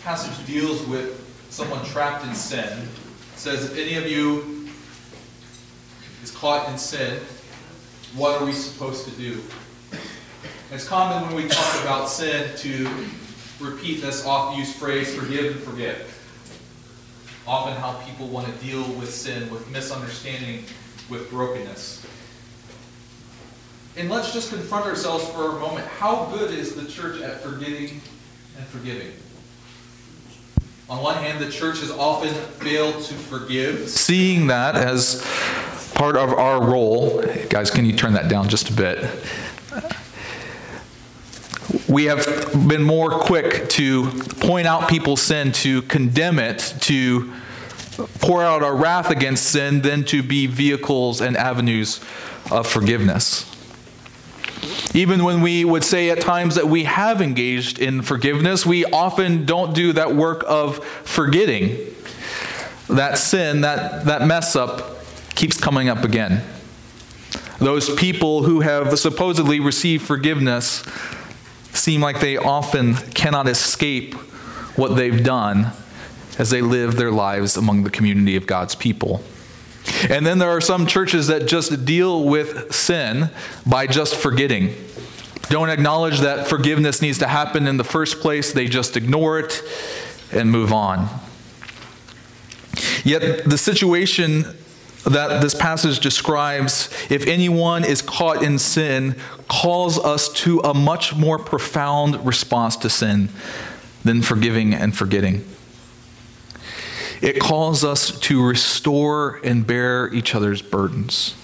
passage deals with someone trapped in sin. It says, if any of you is caught in sin, what are we supposed to do? It's common when we talk about sin to repeat this oft-used phrase, forgive and forget. Often how people want to deal with sin, with misunderstanding, with brokenness. And let's just confront ourselves for a moment. How good is the church at forgetting and forgiving? On one hand, the church has often failed to forgive, seeing that as part of our role. Guys, can you turn that down just a bit? We have been more quick to point out people's sin, to condemn it, to pour out our wrath against sin, than to be vehicles and avenues of forgiveness. Even when we would say at times that we have engaged in forgiveness, we often don't do that work of forgetting. That sin, that mess up keeps coming up again. Those people who have supposedly received forgiveness seem like they often cannot escape what they've done as they live their lives among the community of God's people. And then there are some churches that just deal with sin by just forgetting. Don't acknowledge that forgiveness needs to happen in the first place. They just ignore it and move on. Yet the situation that this passage describes, if anyone is caught in sin, calls us to a much more profound response to sin than forgiving and forgetting. It calls us to restore and bear each other's burdens.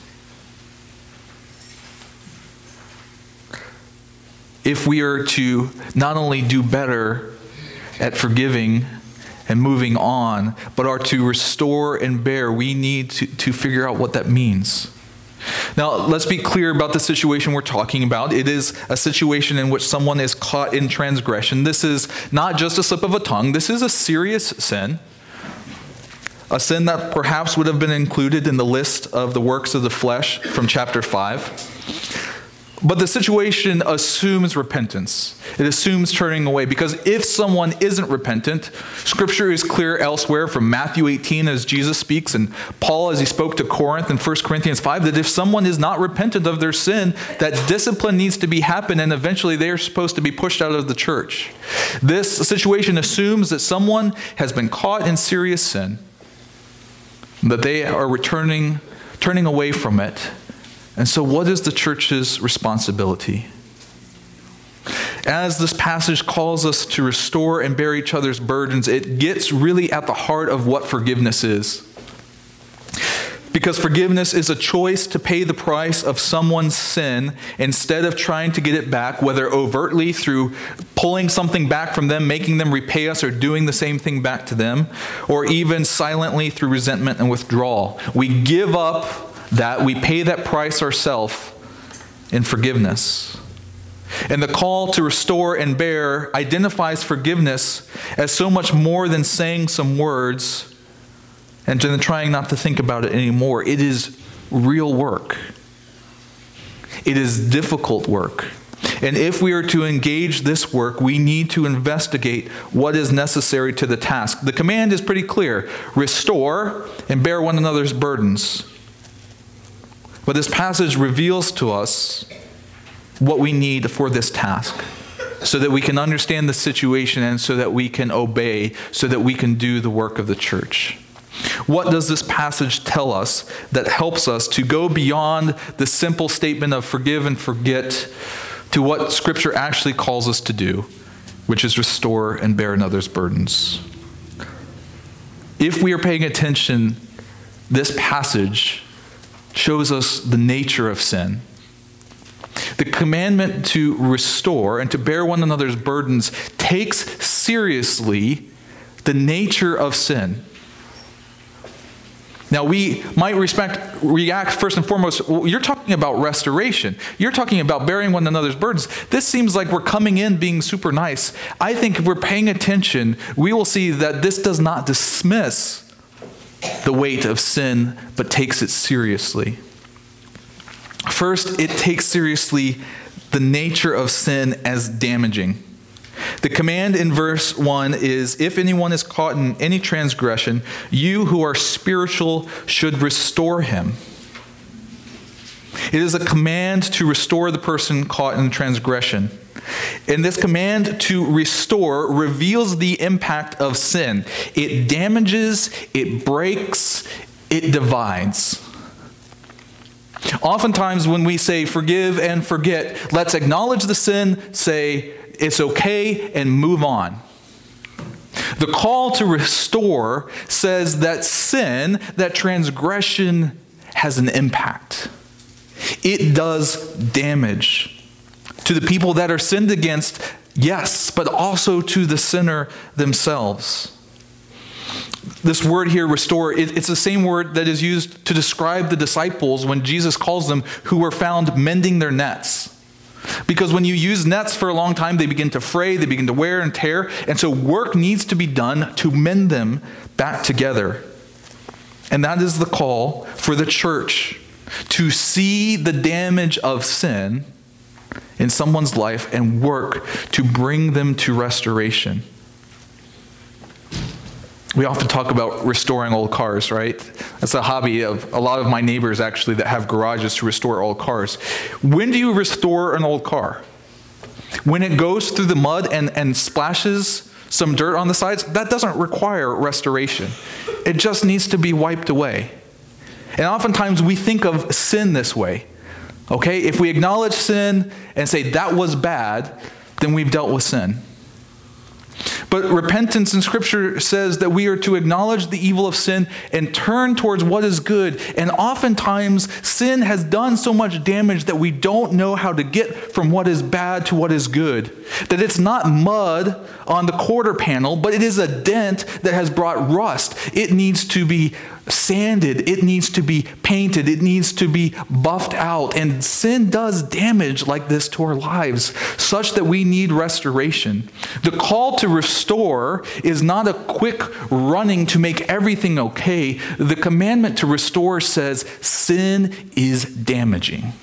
If we are to not only do better at forgiving and moving on, but are to restore and bear, we need to figure out what that means. Now, let's be clear about the situation we're talking about. It is a situation in which someone is caught in transgression. This is not just a slip of a tongue. This is a serious sin. A sin that perhaps would have been included in the list of the works of the flesh from chapter 5. But the situation assumes repentance. It assumes turning away. Because if someone isn't repentant, Scripture is clear elsewhere from Matthew 18 as Jesus speaks, and Paul as he spoke to Corinth in 1 Corinthians 5, that if someone is not repentant of their sin, that discipline needs to be happen, and eventually they are supposed to be pushed out of the church. This situation assumes that someone has been caught in serious sin, that they are turning away from it. And so what is the church's responsibility? As this passage calls us to restore and bear each other's burdens, it gets really at the heart of what forgiveness is. Because forgiveness is a choice to pay the price of someone's sin instead of trying to get it back, whether overtly through pulling something back from them, making them repay us, or doing the same thing back to them, or even silently through resentment and withdrawal. We give up that, we pay that price ourselves in forgiveness. And the call to restore and bear identifies forgiveness as so much more than saying some words and then trying not to think about it anymore. It is real work. It is difficult work. And if we are to engage this work, we need to investigate what is necessary to the task. The command is pretty clear: restore and bear one another's burdens. But this passage reveals to us what we need for this task, so that we can understand the situation and so that we can obey, so that we can do the work of the church. What does this passage tell us that helps us to go beyond the simple statement of forgive and forget to what Scripture actually calls us to do, which is restore and bear another's burdens? If we are paying attention, this passage shows us the nature of sin. The commandment to restore and to bear one another's burdens takes seriously the nature of sin. Now, we might react first and foremost, well, you're talking about restoration. You're talking about bearing one another's burdens. This seems like we're coming in being super nice. I think if we're paying attention, we will see that this does not dismiss the weight of sin, but takes it seriously. First, it takes seriously the nature of sin as damaging. The command in verse 1 is, if anyone is caught in any transgression, you who are spiritual should restore him. It is a command to restore the person caught in transgression. And this command to restore reveals the impact of sin. It damages, it breaks, it divides. Oftentimes when we say forgive and forget, let's acknowledge the sin, say it's okay, and move on. The call to restore says that sin, that transgression, has an impact. It does damage to the people that are sinned against, yes, but also to the sinner themselves. This word here, restore, it's the same word that is used to describe the disciples when Jesus calls them who were found mending their nets. Because when you use nets for a long time, they begin to fray, they begin to wear and tear, and so work needs to be done to mend them back together. And that is the call for the church, to see the damage of sin in someone's life and work to bring them to restoration. We often talk about restoring old cars, right? That's a hobby of a lot of my neighbors, actually, that have garages to restore old cars. When do you restore an old car? When it goes through the mud and splashes some dirt on the sides? That doesn't require restoration. It just needs to be wiped away. And oftentimes we think of sin this way. Okay? If we acknowledge sin and say that was bad, then we've dealt with sin. But repentance in Scripture says that we are to acknowledge the evil of sin and turn towards what is good. And oftentimes, sin has done so much damage that we don't know how to get from what is bad to what is good. That it's not mud on the quarter panel, but it is a dent that has brought rust. It needs to be sanded. It needs to be painted. It needs to be buffed out. And sin does damage like this to our lives, such that we need restoration. The call to restore is not a quick running to make everything okay. The commandment to restore says sin is damaging.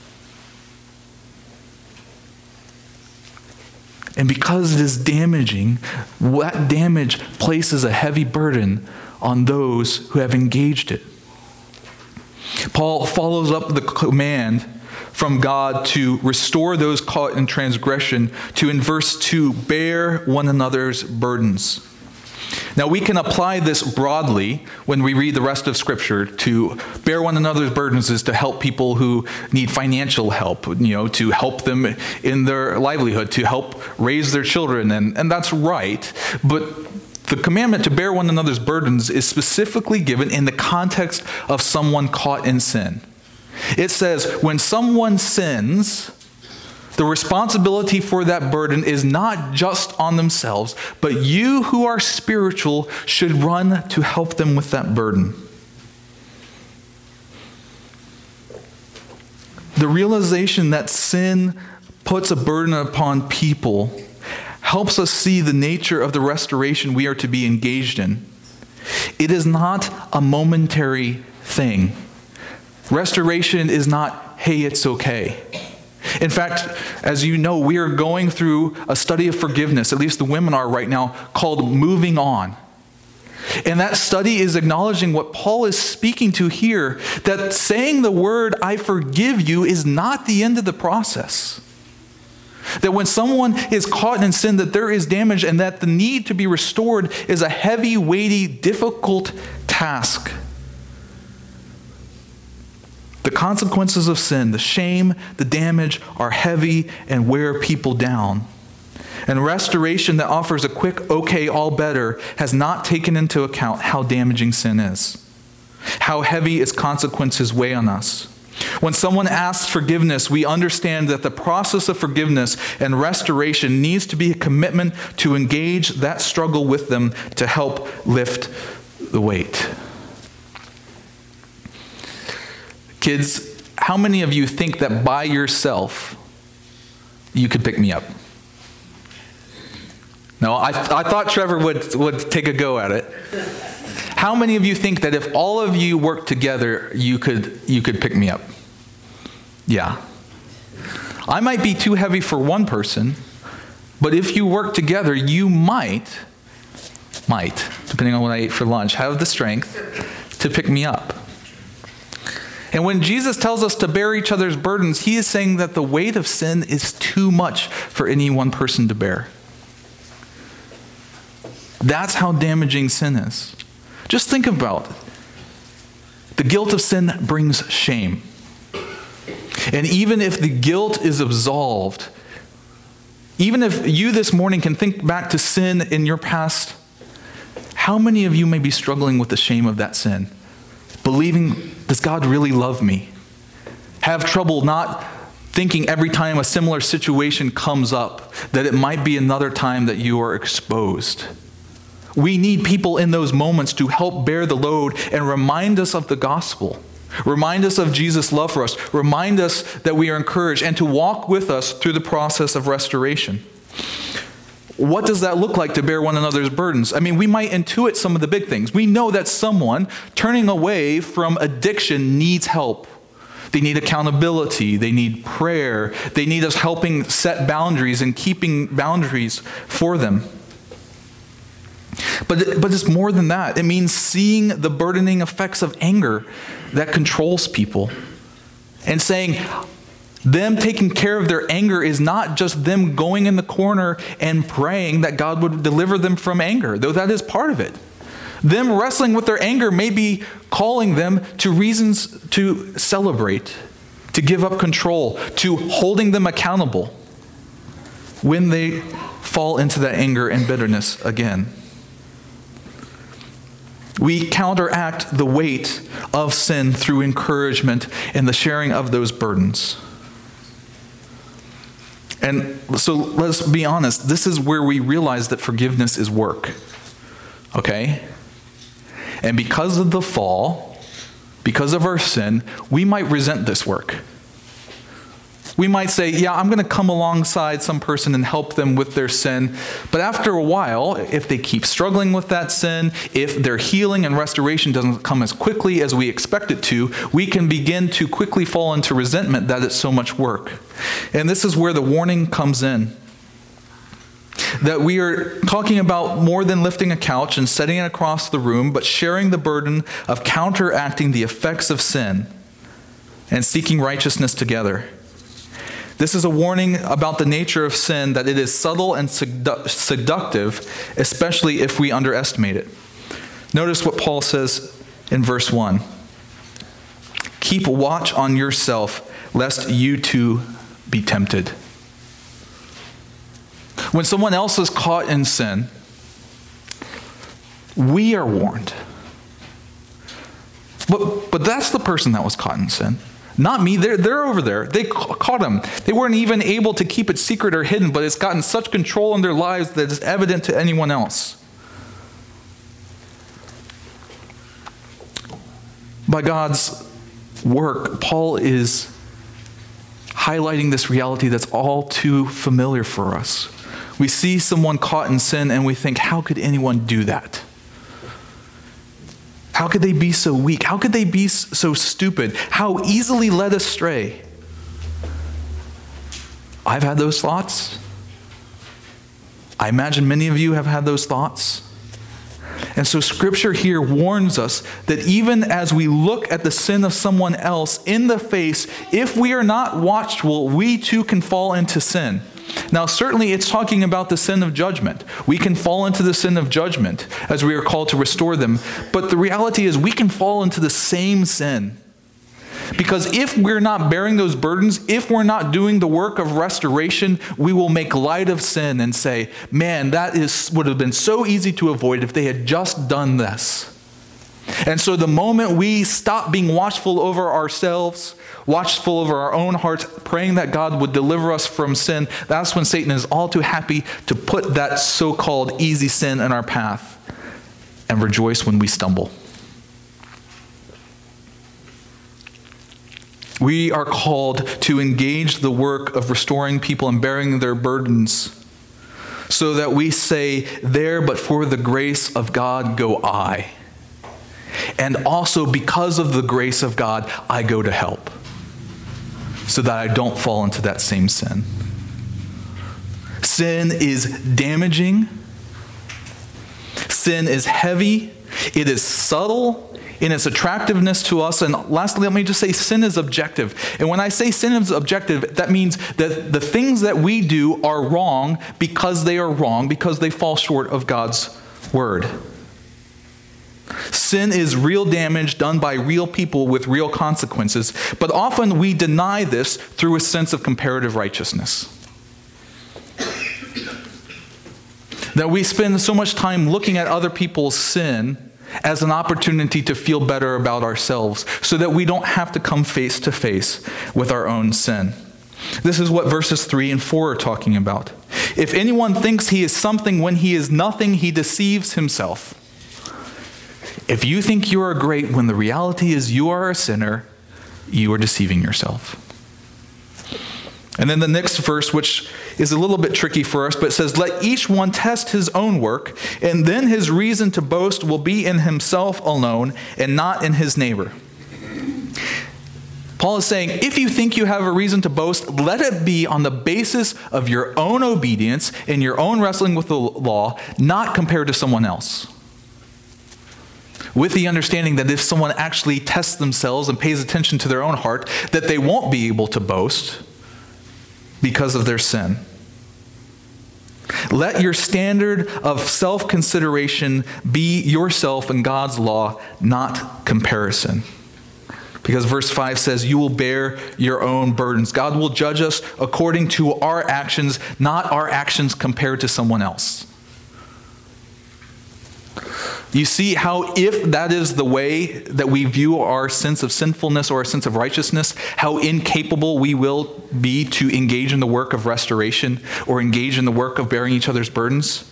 And because it is damaging, that damage places a heavy burden on those who have engaged it. Paul follows up the command from God to restore those caught in transgression to, in verse 2, bear one another's burdens. Now we can apply this broadly when we read the rest of Scripture. To bear one another's burdens is to help people who need financial help, to help them in their livelihood, to help raise their children, and that's right. But the commandment to bear one another's burdens is specifically given in the context of someone caught in sin. It says, when someone sins, the responsibility for that burden is not just on themselves, but you who are spiritual should run to help them with that burden. The realization that sin puts a burden upon people helps us see the nature of the restoration we are to be engaged in. It is not a momentary thing. Restoration is not, hey, it's okay. In fact, as you know, we are going through a study of forgiveness, at least the women are right now, called Moving On. And that study is acknowledging what Paul is speaking to here, that saying the word, I forgive you, is not the end of the process. That when someone is caught in sin, that there is damage and that the need to be restored is a heavy, weighty, difficult task. The consequences of sin, the shame, the damage are heavy and wear people down. And restoration that offers a quick, okay, all better has not taken into account how damaging sin is, how heavy its consequences weigh on us. When someone asks forgiveness, we understand that the process of forgiveness and restoration needs to be a commitment to engage that struggle with them to help lift the weight. Kids, how many of you think that by yourself you could pick me up? No, I thought Trevor would take a go at it. How many of you think that if all of you worked together, you could pick me up? Yeah. I might be too heavy for one person, But if you work together, you might, depending on what I ate for lunch, have the strength to pick me up. And when Jesus tells us to bear each other's burdens, he is saying that the weight of sin is too much for any one person to bear. That's how damaging sin is. Just think about it. The guilt of sin brings shame. And even if the guilt is absolved, even if you this morning can think back to sin in your past, how many of you may be struggling with the shame of that sin? Believing, does God really love me? Have trouble not thinking every time a similar situation comes up that it might be another time that you are exposed. We need people in those moments to help bear the load and remind us of the gospel. Remind us of Jesus' love for us. Remind us that we are encouraged and to walk with us through the process of restoration. What does that look like to bear one another's burdens? I mean, we might intuit some of the big things. We know that someone turning away from addiction needs help. They need accountability. They need prayer. They need us helping set boundaries and keeping boundaries for them. But it's more than that. It means seeing the burdening effects of anger that controls people and saying them taking care of their anger is not just them going in the corner and praying that God would deliver them from anger, though that is part of it. Them wrestling with their anger may be calling them to reasons to celebrate, to give up control, to holding them accountable when they fall into that anger and bitterness again. We counteract the weight of sin through encouragement and the sharing of those burdens. And so let's be honest, this is where we realize that forgiveness is work. Okay? And because of the fall, because of our sin, we might resent this work. We might say, yeah, I'm going to come alongside some person and help them with their sin. But after a while, if they keep struggling with that sin, if their healing and restoration doesn't come as quickly as we expect it to, we can begin to quickly fall into resentment that it's so much work. And this is where the warning comes in. That we are talking about more than lifting a couch and setting it across the room, but sharing the burden of counteracting the effects of sin and seeking righteousness together. This is a warning about the nature of sin, that it is subtle and seductive, especially if we underestimate it. Notice what Paul says in verse 1. Keep watch on yourself, lest you too be tempted. When someone else is caught in sin, we are warned. But that's the person that was caught in sin. Not me. They're over there. They caught him. They weren't even able to keep it secret or hidden, but it's gotten such control in their lives that it's evident to anyone else. By God's work, Paul is highlighting this reality that's all too familiar for us. We see someone caught in sin and we think, how could anyone do that? How could they be so weak? How could they be so stupid? How easily led astray? I've had those thoughts. I imagine many of you have had those thoughts. And so Scripture here warns us that even as we look at the sin of someone else in the face, if we are not watchful, we too can fall into sin. Now, certainly it's talking about the sin of judgment. We can fall into the sin of judgment as we are called to restore them. But the reality is we can fall into the same sin. Because if we're not bearing those burdens, if we're not doing the work of restoration, we will make light of sin and say, man, would have been so easy to avoid if they had just done this. And so the moment we stop being watchful over ourselves, watchful over our own hearts, praying that God would deliver us from sin, that's when Satan is all too happy to put that so-called easy sin in our path and rejoice when we stumble. We are called to engage the work of restoring people and bearing their burdens so that we say, there but for the grace of God go I. And also because of the grace of God, I go to help so that I don't fall into that same sin. Sin is damaging. Sin is heavy. It is subtle in its attractiveness to us. And lastly, let me just say sin is objective. And when I say sin is objective, that means that the things that we do are wrong because they are wrong, because they fall short of God's word. Sin is real damage done by real people with real consequences, but often we deny this through a sense of comparative righteousness. That we spend so much time looking at other people's sin as an opportunity to feel better about ourselves so that we don't have to come face to face with our own sin. This is what verses 3 and 4 are talking about. If anyone thinks he is something when he is nothing, he deceives himself. If you think you are great when the reality is you are a sinner, you are deceiving yourself. And then the next verse, which is a little bit tricky for us, but it says, let each one test his own work, and then his reason to boast will be in himself alone and not in his neighbor. Paul is saying, if you think you have a reason to boast, let it be on the basis of your own obedience and your own wrestling with the law, not compared to someone else. With the understanding that if someone actually tests themselves and pays attention to their own heart, that they won't be able to boast because of their sin. Let your standard of self-consideration be yourself and God's law, not comparison. Because verse 5 says, you will bear your own burdens. God will judge us according to our actions, not our actions compared to someone else. You see how if that is the way that we view our sense of sinfulness or our sense of righteousness, how incapable we will be to engage in the work of restoration or engage in the work of bearing each other's burdens?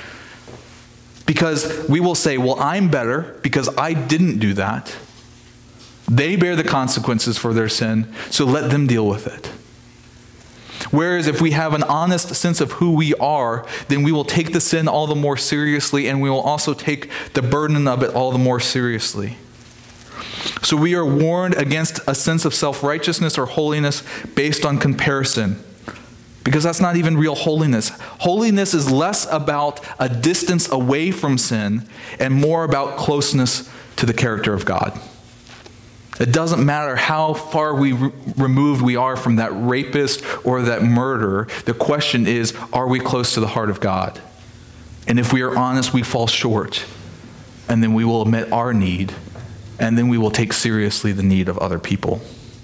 Because we will say, well, I'm better because I didn't do that. They bear the consequences for their sin, so let them deal with it. Whereas if we have an honest sense of who we are, then we will take the sin all the more seriously, and we will also take the burden of it all the more seriously. So we are warned against a sense of self-righteousness or holiness based on comparison, because that's not even real holiness. Holiness is less about a distance away from sin and more about closeness to the character of God. It doesn't matter how far removed we are from that rapist or that murderer. The question is, are we close to the heart of God? And if we are honest, we fall short. And then we will admit our need. And then we will take seriously the need of other people.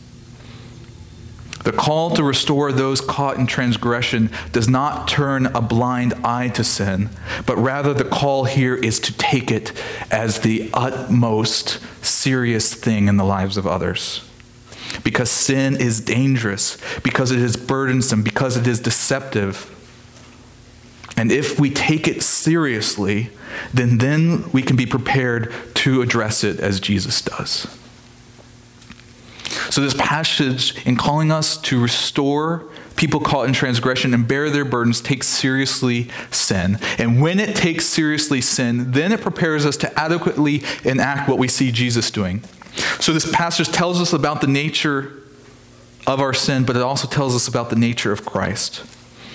The call to restore those caught in transgression does not turn a blind eye to sin, but rather the call here is to take it as the utmost serious thing in the lives of others. Because sin is dangerous, because it is burdensome, because it is deceptive. And if we take it seriously, then we can be prepared to address it as Jesus does. So this passage, in calling us to restore people caught in transgression and bear their burdens, takes seriously sin. And when it takes seriously sin, then it prepares us to adequately enact what we see Jesus doing. So this passage tells us about the nature of our sin, but it also tells us about the nature of Christ.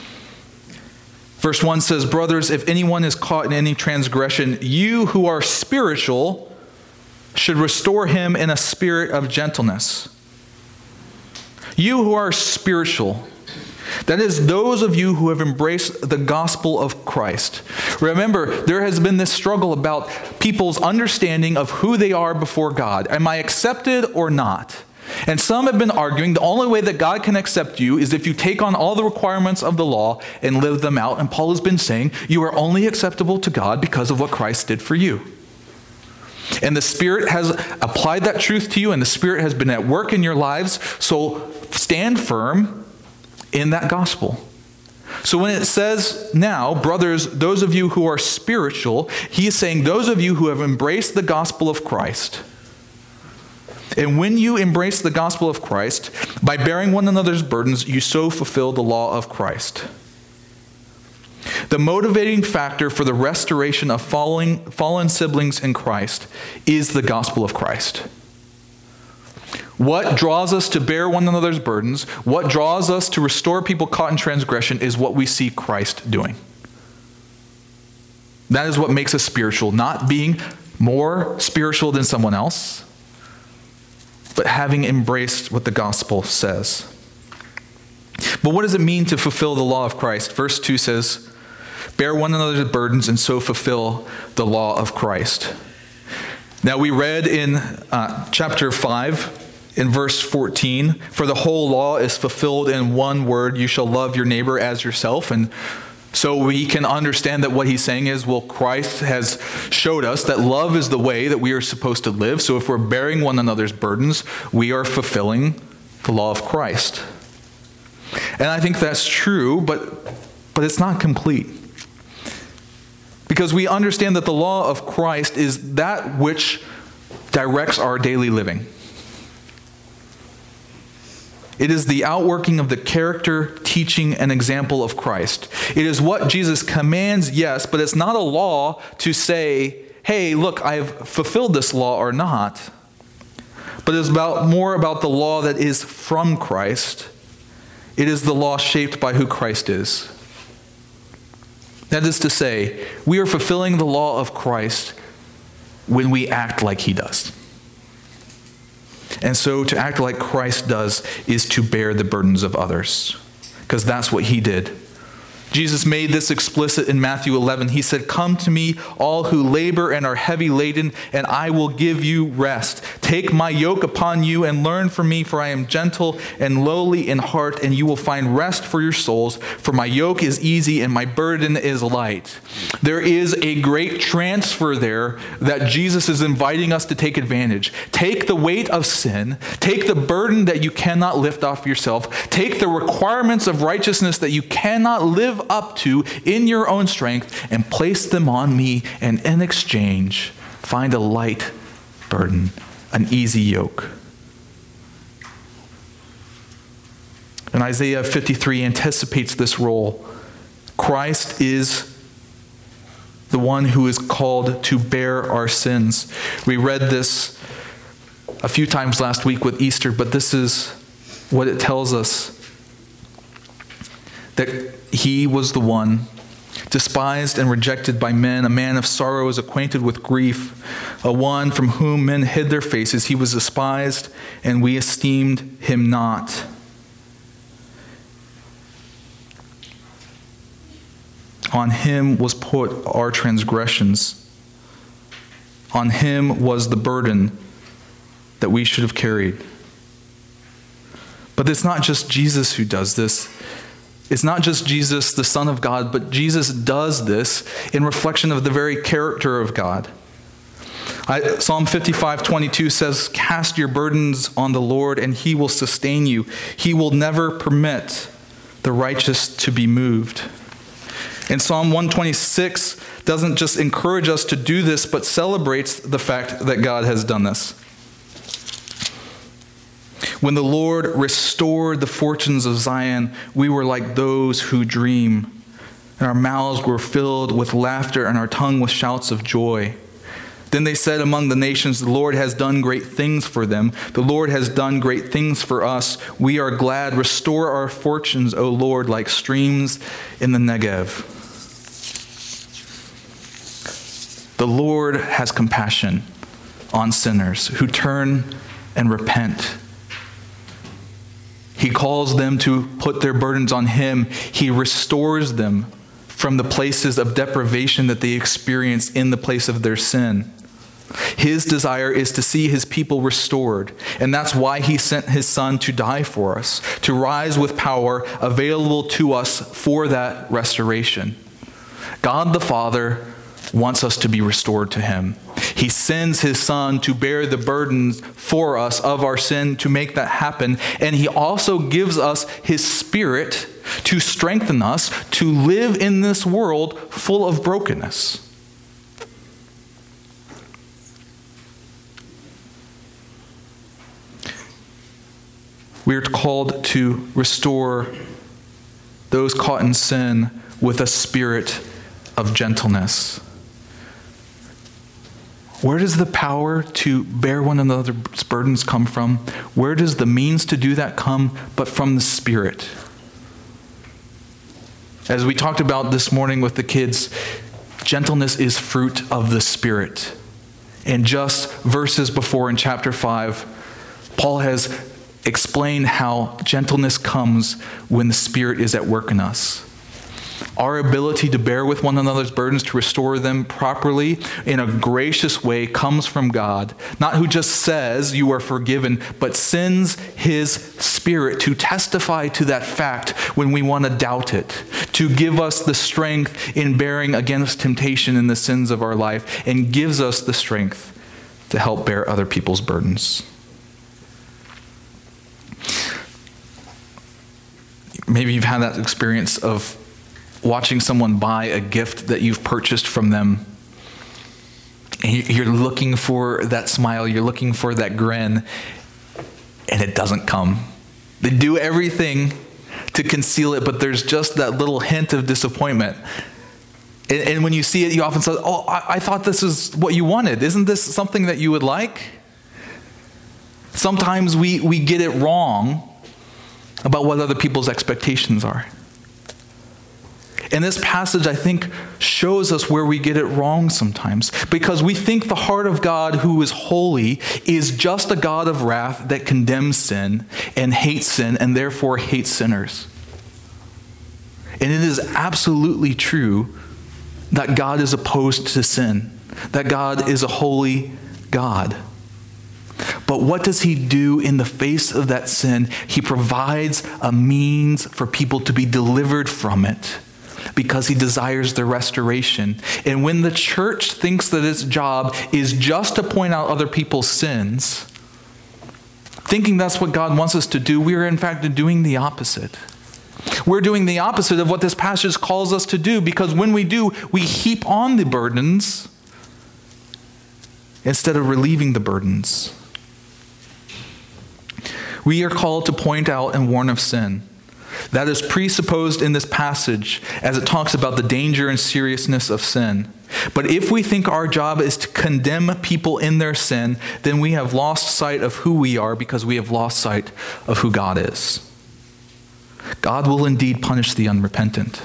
Verse 1 says, brothers, if anyone is caught in any transgression, you who are spiritual should restore him in a spirit of gentleness. You who are spiritual, that is, those of you who have embraced the gospel of Christ. Remember, there has been this struggle about people's understanding of who they are before God. Am I accepted or not? And some have been arguing the only way that God can accept you is if you take on all the requirements of the law and live them out. And Paul has been saying you are only acceptable to God because of what Christ did for you. And the Spirit has applied that truth to you, and the Spirit has been at work in your lives, so stand firm in that gospel. So when it says now, brothers, those of you who are spiritual, he is saying those of you who have embraced the gospel of Christ. And when you embrace the gospel of Christ, by bearing one another's burdens, you so fulfill the law of Christ. The motivating factor for the restoration of fallen siblings in Christ is the gospel of Christ. What draws us to bear one another's burdens, what draws us to restore people caught in transgression is what we see Christ doing. That is what makes us spiritual, not being more spiritual than someone else, but having embraced what the gospel says. But what does it mean to fulfill the law of Christ? Verse 2 says, bear one another's burdens and so fulfill the law of Christ. Now we read in chapter 5, in verse 14, for the whole law is fulfilled in one word, you shall love your neighbor as yourself. And so we can understand that what he's saying is, well, Christ has showed us that love is the way that we are supposed to live. So if we're bearing one another's burdens, we are fulfilling the law of Christ. And I think that's true, but it's not complete. Because we understand that the law of Christ is that which directs our daily living. It is the outworking of the character, teaching, and example of Christ. It is what Jesus commands, yes, but it's not a law to say, hey, look, I've fulfilled this law or not. But it's more about the law that is from Christ. It is the law shaped by who Christ is. That is to say, we are fulfilling the law of Christ when we act like he does. And so to act like Christ does is to bear the burdens of others, because that's what he did. Jesus made this explicit in Matthew 11. He said, come to me, all who labor and are heavy laden, and I will give you rest. Take my yoke upon you and learn from me, for I am gentle and lowly in heart, and you will find rest for your souls. For my yoke is easy and my burden is light. There is a great transfer there that Jesus is inviting us to take advantage. Take the weight of sin. Take the burden that you cannot lift off yourself. Take the requirements of righteousness that you cannot live up to in your own strength and place them on me, and in exchange find a light burden, an easy yoke. And Isaiah 53 anticipates this role. Christ is the one who is called to bear our sins. We read this a few times last week with Easter, but this is what it tells us. That he was the one, despised and rejected by men, a man of sorrows, acquainted with grief, a one from whom men hid their faces. He was despised, and we esteemed him not. On him was put our transgressions. On him was the burden that we should have carried. But it's not just Jesus who does this. It's not just Jesus, the Son of God, but Jesus does this in reflection of the very character of God. Psalm 55:22 says, cast your burdens on the Lord and he will sustain you. He will never permit the righteous to be moved. And Psalm 126 doesn't just encourage us to do this, but celebrates the fact that God has done this. When the Lord restored the fortunes of Zion, we were like those who dream. And our mouths were filled with laughter and our tongue with shouts of joy. Then they said among the nations, the Lord has done great things for them. The Lord has done great things for us. We are glad. Restore our fortunes, O Lord, like streams in the Negev. The Lord has compassion on sinners who turn and repent. He calls them to put their burdens on him. He restores them from the places of deprivation that they experience in the place of their sin. His desire is to see his people restored, and that's why he sent his Son to die for us, to rise with power available to us for that restoration. God the Father wants us to be restored to him. He sends his Son to bear the burdens for us of our sin to make that happen. And he also gives us his Spirit to strengthen us to live in this world full of brokenness. We are called to restore those caught in sin with a spirit of gentleness. Where does the power to bear one another's burdens come from? Where does the means to do that come? But from the Spirit. As we talked about this morning with the kids, gentleness is fruit of the Spirit. And just verses before in chapter 5, Paul has explained how gentleness comes when the Spirit is at work in us. Our ability to bear with one another's burdens, to restore them properly in a gracious way, comes from God. Not who just says you are forgiven, but sends His Spirit to testify to that fact when we want to doubt it, to give us the strength in bearing against temptation in the sins of our life, and gives us the strength to help bear other people's burdens. Maybe you've had that experience of watching someone buy a gift that you've purchased from them. And you're looking for that smile, you're looking for that grin, and it doesn't come. They do everything to conceal it, but there's just that little hint of disappointment. And when you see it, you often say, oh, I thought this is what you wanted. Isn't this something that you would like? Sometimes we get it wrong about what other people's expectations are. And this passage, I think, shows us where we get it wrong sometimes. Because we think the heart of God, who is holy, is just a God of wrath that condemns sin and hates sin and therefore hates sinners. And it is absolutely true that God is opposed to sin, that God is a holy God. But what does He do in the face of that sin? He provides a means for people to be delivered from it, because He desires their restoration. And when the church thinks that its job is just to point out other people's sins, thinking that's what God wants us to do, we are in fact doing the opposite. We're doing the opposite of what this passage calls us to do, because when we do, we heap on the burdens instead of relieving the burdens. We are called to point out and warn of sin. That is presupposed in this passage as it talks about the danger and seriousness of sin. But if we think our job is to condemn people in their sin, then we have lost sight of who we are, because we have lost sight of who God is. God will indeed punish the unrepentant.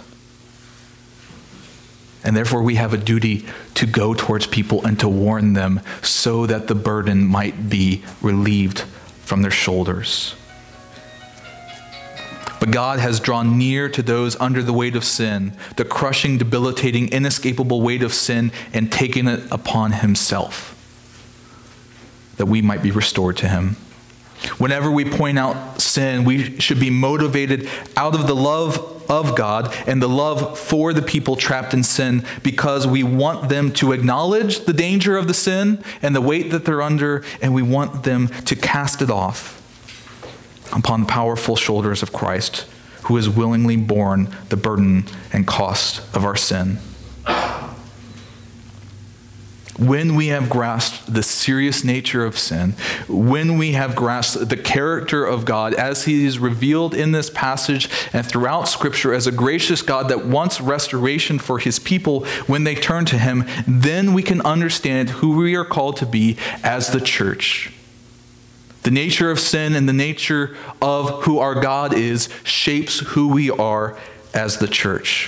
And therefore we have a duty to go towards people and to warn them so that the burden might be relieved from their shoulders. But God has drawn near to those under the weight of sin, the crushing, debilitating, inescapable weight of sin, and taken it upon Himself, that we might be restored to Him. Whenever we point out sin, we should be motivated out of the love of God and the love for the people trapped in sin, because we want them to acknowledge the danger of the sin and the weight that they're under, and we want them to cast it off upon the powerful shoulders of Christ, who has willingly borne the burden and cost of our sin. When we have grasped the serious nature of sin, when we have grasped the character of God as He is revealed in this passage and throughout Scripture as a gracious God that wants restoration for His people when they turn to Him, then we can understand who we are called to be as the church. The nature of sin and the nature of who our God is shapes who we are as the church.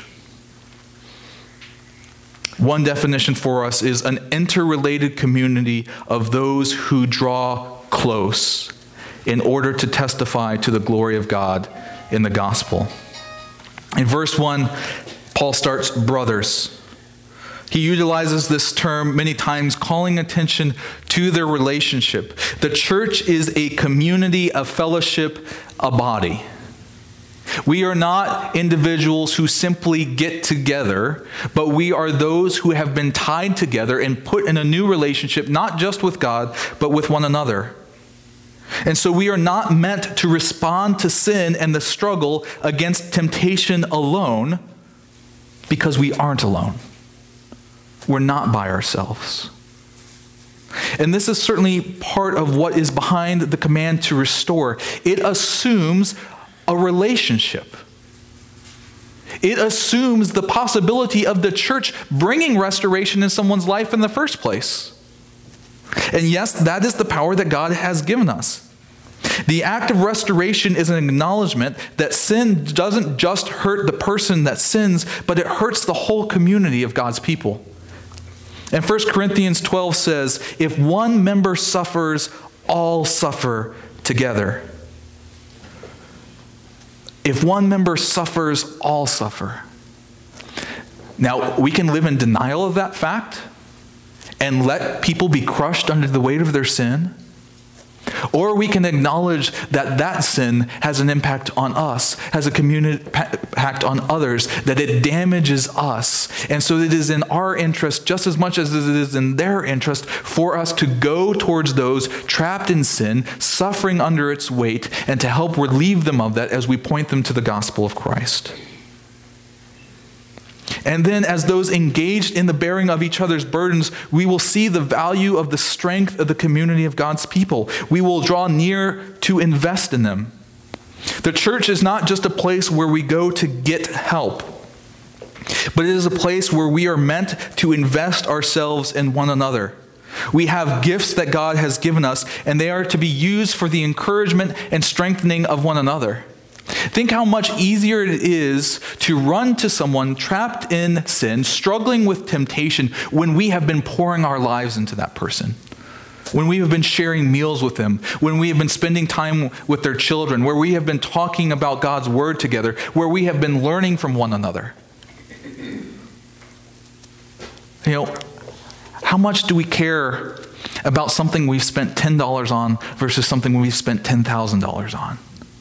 One definition for us is an interrelated community of those who draw close in order to testify to the glory of God in the gospel. In verse 1, Paul starts, brothers. He utilizes this term many times, calling attention to their relationship. The church is a community, a fellowship, a body. We are not individuals who simply get together, but we are those who have been tied together and put in a new relationship, not just with God, but with one another. And so we are not meant to respond to sin and the struggle against temptation alone, because we aren't alone. We're not by ourselves. And this is certainly part of what is behind the command to restore. It assumes a relationship. It assumes the possibility of the church bringing restoration in someone's life in the first place. And yes, that is the power that God has given us. The act of restoration is an acknowledgement that sin doesn't just hurt the person that sins, but it hurts the whole community of God's people. And 1 Corinthians 12 says, if one member suffers, all suffer together. If one member suffers, all suffer. Now, we can live in denial of that fact and let people be crushed under the weight of their sin. Or we can acknowledge that that sin has an impact on us, has a community impact on others, that it damages us. And so it is in our interest, just as much as it is in their interest, for us to go towards those trapped in sin, suffering under its weight, and to help relieve them of that as we point them to the gospel of Christ. And then as those engaged in the bearing of each other's burdens, we will see the value of the strength of the community of God's people. We will draw near to invest in them. The church is not just a place where we go to get help, but it is a place where we are meant to invest ourselves in one another. We have gifts that God has given us, and they are to be used for the encouragement and strengthening of one another. Think how much easier it is to run to someone trapped in sin, struggling with temptation, when we have been pouring our lives into that person. When we have been sharing meals with them, when we have been spending time with their children, where we have been talking about God's word together, where we have been learning from one another. You know, how much do we care about something we've spent $10 on versus something we've spent $10,000 on?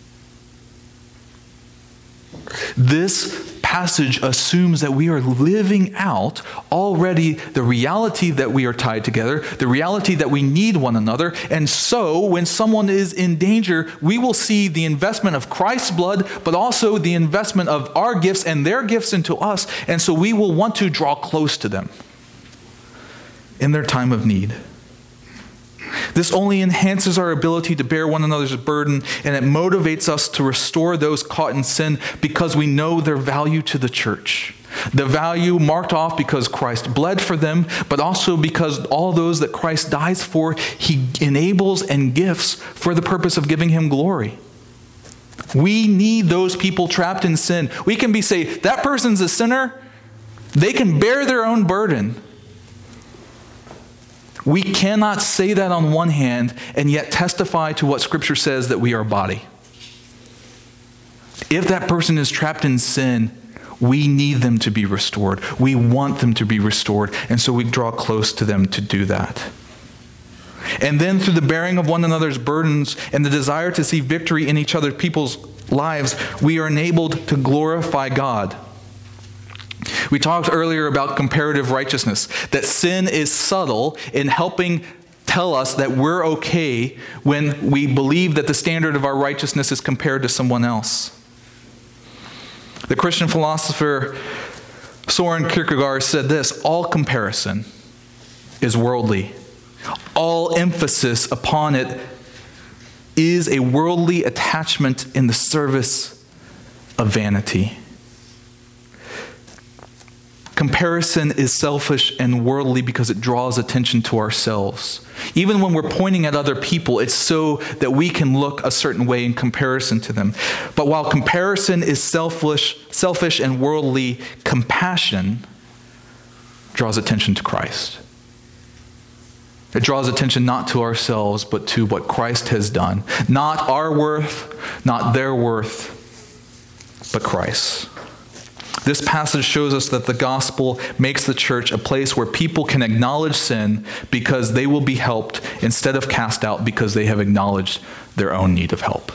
This passage assumes that we are living out already the reality that we are tied together, the reality that we need one another. And so when someone is in danger, we will see the investment of Christ's blood, but also the investment of our gifts and their gifts into us. And so we will want to draw close to them in their time of need. This only enhances our ability to bear one another's burden, and it motivates us to restore those caught in sin because we know their value to the church. The value marked off because Christ bled for them, but also because all those that Christ dies for, he enables and gifts for the purpose of giving him glory. We need those people trapped in sin. We can say, that person's a sinner. They can bear their own burden. We cannot say that on one hand and yet testify to what Scripture says, that we are a body. If that person is trapped in sin, we need them to be restored. We want them to be restored, and so we draw close to them to do that. And then through the bearing of one another's burdens and the desire to see victory in each other people's lives, we are enabled to glorify God. We talked earlier about comparative righteousness, that sin is subtle in helping tell us that we're okay when we believe that the standard of our righteousness is compared to someone else. The Christian philosopher Soren Kierkegaard said this: all comparison is worldly. All emphasis upon it is a worldly attachment in the service of vanity. Comparison is selfish and worldly because it draws attention to ourselves. Even when we're pointing at other people, it's so that we can look a certain way in comparison to them. But while comparison is selfish and worldly, compassion draws attention to Christ. It draws attention not to ourselves, but to what Christ has done. Not our worth, not their worth, but Christ. This passage shows us that the gospel makes the church a place where people can acknowledge sin because they will be helped instead of cast out because they have acknowledged their own need of help.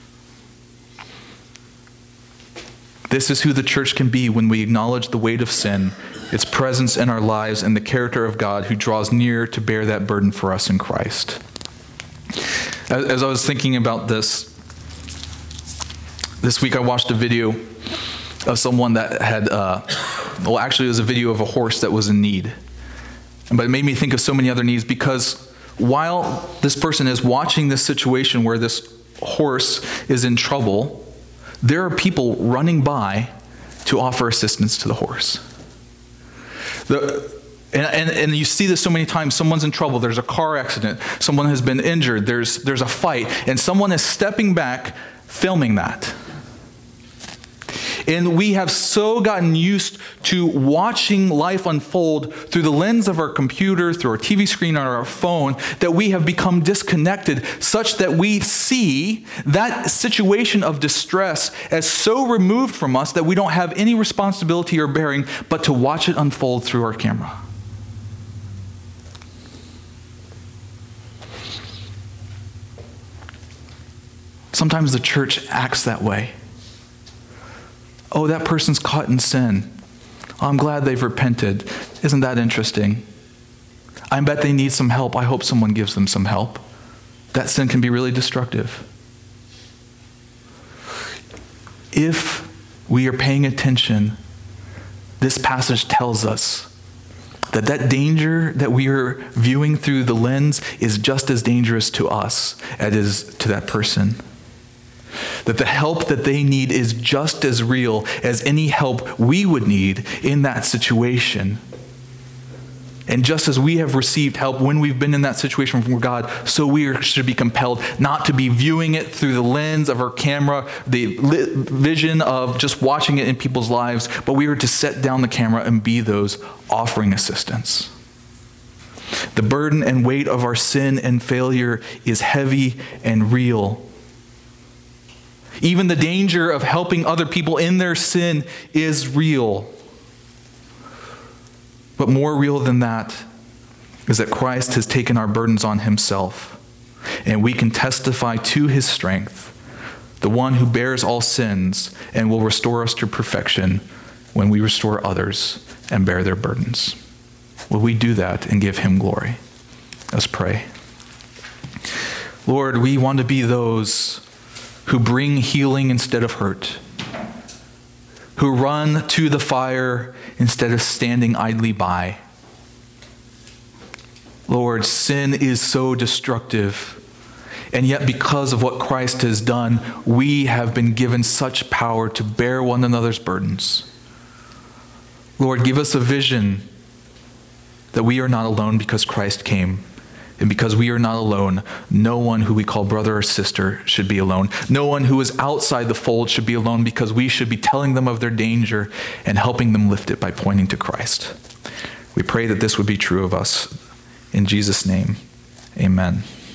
This is who the church can be when we acknowledge the weight of sin, its presence in our lives, and the character of God who draws near to bear that burden for us in Christ. As I was thinking about this week I watched a video of someone that had, actually it was a video of a horse that was in need. But it made me think of so many other needs, because while this person is watching this situation where this horse is in trouble, there are people running by to offer assistance to the horse. And you see this so many times. Someone's in trouble. There's a car accident. Someone has been injured. There's a fight. And someone is stepping back, filming that. And we have so gotten used to watching life unfold through the lens of our computer, through our TV screen, or our phone, that we have become disconnected, such that we see that situation of distress as so removed from us that we don't have any responsibility or bearing but to watch it unfold through our camera. Sometimes the church acts that way. Oh, that person's caught in sin. Oh, I'm glad they've repented. Isn't that interesting? I bet they need some help. I hope someone gives them some help. That sin can be really destructive. If we are paying attention, this passage tells us that danger that we are viewing through the lens is just as dangerous to us as it is to that person. That the help that they need is just as real as any help we would need in that situation. And just as we have received help when we've been in that situation from God, so we should be compelled not to be viewing it through the lens of our camera, the vision of just watching it in people's lives, but we are to set down the camera and be those offering assistance. The burden and weight of our sin and failure is heavy and real. Even the danger of helping other people in their sin is real. But more real than that is that Christ has taken our burdens on himself, and we can testify to his strength, the one who bears all sins and will restore us to perfection when we restore others and bear their burdens. Will we do that and give him glory? Let's pray. Lord, we want to be those who bring healing instead of hurt, who run to the fire instead of standing idly by. Lord, sin is so destructive, and yet because of what Christ has done, we have been given such power to bear one another's burdens. Lord, give us a vision that we are not alone because Christ came. And because we are not alone, no one who we call brother or sister should be alone. No one who is outside the fold should be alone, because we should be telling them of their danger and helping them lift it by pointing to Christ. We pray that this would be true of us. In Jesus' name, amen.